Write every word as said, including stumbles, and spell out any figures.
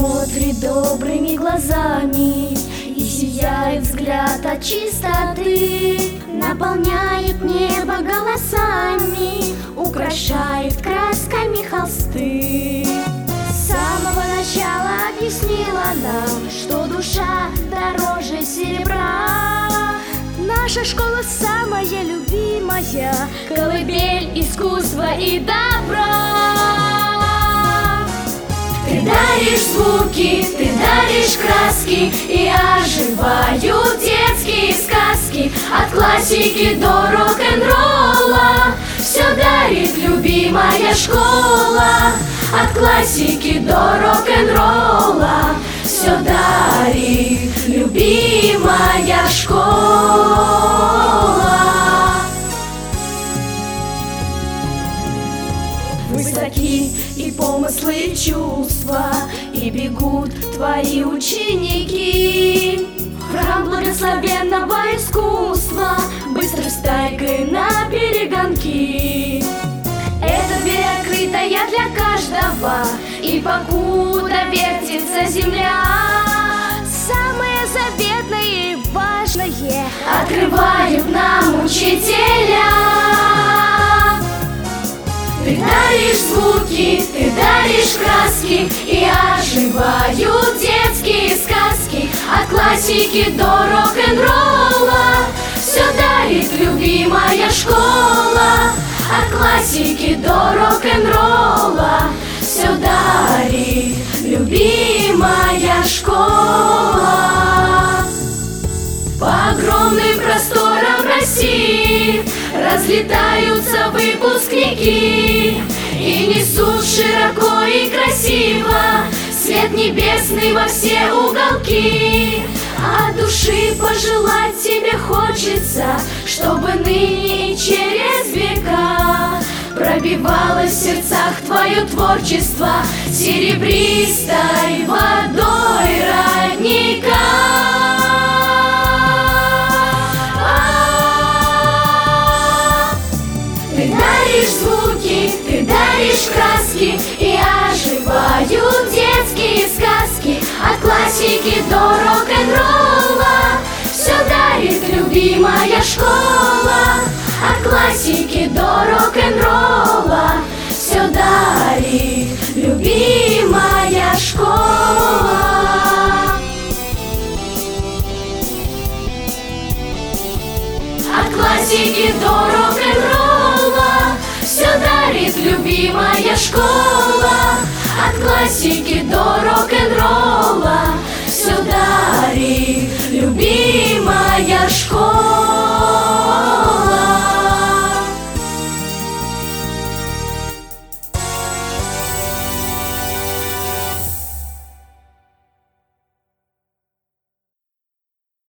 смотрит добрыми глазами, и сияет взгляд от чистоты, наполняет небо голосами, украшает красками холсты. С самого начала объяснила нам, что душа дороже серебра. Наша школа самая любимая, колыбель искусства и добра. Ты даришь звуки, ты даришь краски, и оживают детские сказки. От классики до рок-н-ролла все дарит любимая школа. От классики до рок-н-ролла все дарит любимая школа. Высоки и помыслы, и чувства, и бегут твои ученики в храм благословенного искусства, быстрой стайкой на перегонки. Эта дверь открытая для каждого, и покуда вертится земля, самое заветное и важное открывают нам учителя. Ты даришь звуки, ты даришь краски, и оживают детские сказки. От классики до рок-н-ролла все дарит любимая школа. От классики до рок-н-ролла все дарит любимая школа. По огромным просторам России разлетаются выпускники и несут широко и красиво свет небесный во все уголки. От души пожелать тебе хочется, чтобы ныне и через века пробивалось в сердцах твое творчество серебристой водой родника. Ты даришь звуки, ты даришь краски, и оживают детские сказки. От классики до рок-н-ролла все дарит любимая школа. От классики до рок-н-ролла все дарит любимая школа. От классики до рок-н-ролла все дарит любимая школа. От классики до рок-н-ролла все дарит